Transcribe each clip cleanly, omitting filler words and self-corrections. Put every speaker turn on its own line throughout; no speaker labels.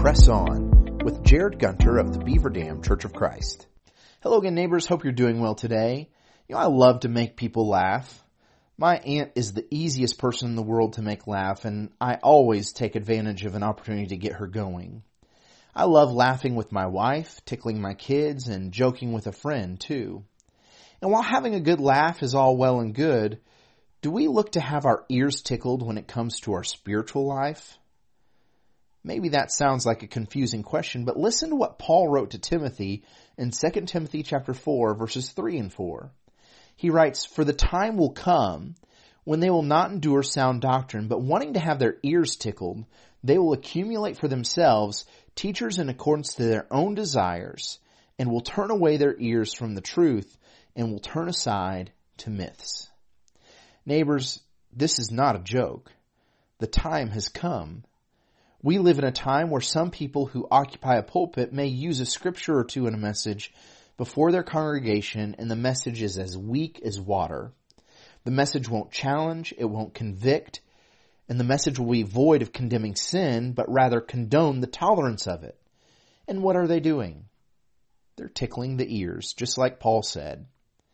Press On with Jared Gunter of the Beaver Dam Church of Christ. Hello again, neighbors. Hope you're doing well today. I love to make people laugh. My aunt is the easiest person in the world to make laugh, and I always take advantage of an opportunity to get her going. I love laughing with my wife, tickling my kids, and joking with a friend, too. And while having a good laugh is all well and good, do we look to have our ears tickled when it comes to our spiritual life? Maybe that sounds like a confusing question, but listen to what Paul wrote to Timothy in 2 Timothy chapter 4, verses 3 and 4. He writes, "For the time will come when they will not endure sound doctrine, but wanting to have their ears tickled, they will accumulate for themselves teachers in accordance to their own desires, and will turn away their ears from the truth, and will turn aside to myths." Neighbors, this is not a joke. The time has come. We live in a time where some people who occupy a pulpit may use a scripture or two in a message before their congregation, and the message is as weak as water. The message won't challenge, it won't convict, and the message will be void of condemning sin, but rather condone the tolerance of it. And what are they doing? They're tickling the ears, just like Paul said.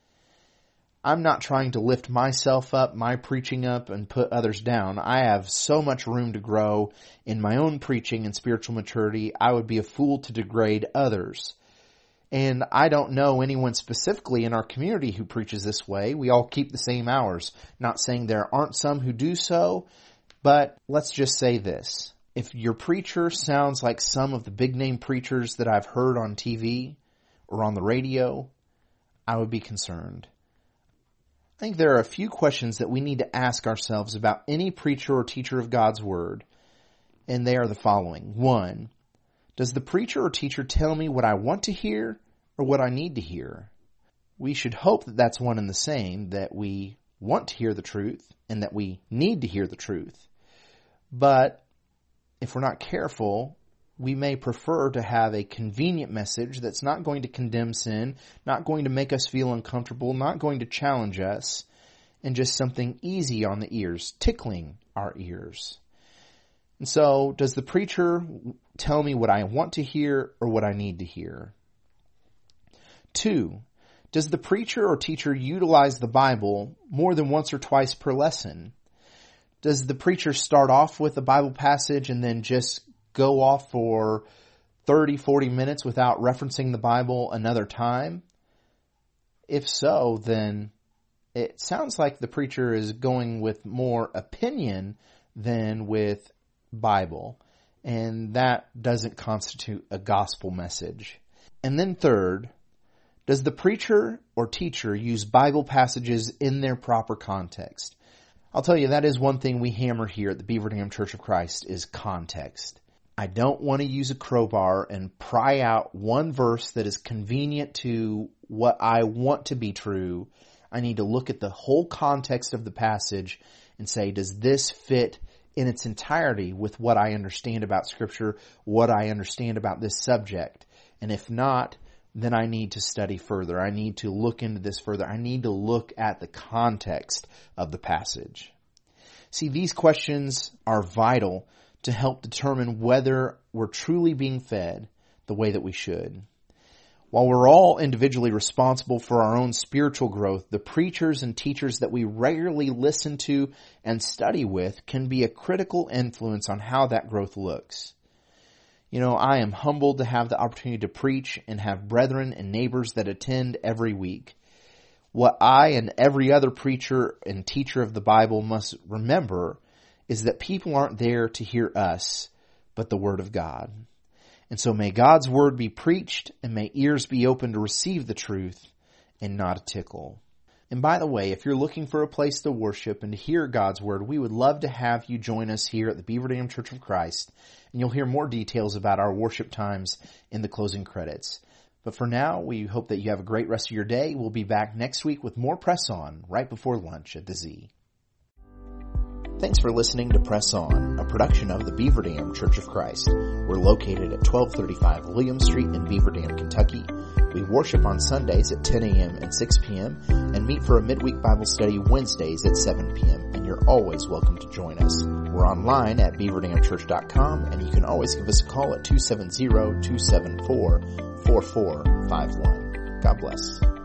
I'm not trying to lift myself up, my preaching up, and put others down. I have so much room to grow in my own preaching and spiritual maturity, I would be a fool to degrade others. And I don't know anyone specifically in our community who preaches this way. We all keep the same hours. Not saying there aren't some who do so, but let's just say this. If your preacher sounds like some of the big name preachers that I've heard on TV or on the radio, I would be concerned. I think there are a few questions that we need to ask ourselves about any preacher or teacher of God's Word, and they are the following. 1, does the preacher or teacher tell me what I want to hear or what I need to hear? We should hope that that's one and the same, that we want to hear the truth and that we need to hear the truth. But if we're not careful, we may prefer to have a convenient message that's not going to condemn sin, not going to make us feel uncomfortable, not going to challenge us, and just something easy on the ears, tickling our ears. And so, does the preacher tell me what I want to hear or what I need to hear? 2, does the preacher or teacher utilize the Bible more than once or twice per lesson? Does the preacher start off with a Bible passage and then just go off for 30, 40 minutes without referencing the Bible another time? If so, then it sounds like the preacher is going with more opinion than with Bible, and that doesn't constitute a gospel message. And then 3rd, does the preacher or teacher use Bible passages in their proper context? I'll tell you, that is one thing we hammer here at the Beaver Dam Church of Christ is context. I don't want to use a crowbar and pry out one verse that is convenient to what I want to be true. I need to look at the whole context of the passage and say, does this fit in its entirety with what I understand about Scripture, what I understand about this subject? And if not, then I need to study further. I need to look into this further. I need to look at the context of the passage. See, these questions are vital to help determine whether we're truly being fed the way that we should. While we're all individually responsible for our own spiritual growth, the preachers and teachers that we regularly listen to and study with can be a critical influence on how that growth looks. I am humbled to have the opportunity to preach and have brethren and neighbors that attend every week. What I and every other preacher and teacher of the Bible must remember is that people aren't there to hear us, but the Word of God. And so may God's Word be preached, and may ears be open to receive the truth, and not a tickle. And by the way, if you're looking for a place to worship and to hear God's Word, we would love to have you join us here at the Beaver Dam Church of Christ, and you'll hear more details about our worship times in the closing credits. But for now, we hope that you have a great rest of your day. We'll be back next week with more Press On right before lunch at the Z. Thanks for listening to Press On, a production of the Beaver Dam Church of Christ. We're located at 1235 William Street in Beaver Dam, Kentucky. We worship on Sundays at 10 a.m. and 6 p.m. and meet for a midweek Bible study Wednesdays at 7 p.m. And you're always welcome to join us. We're We're online at beaverdamchurch.com, and you can always give us a call at 270-274-4451. God bless.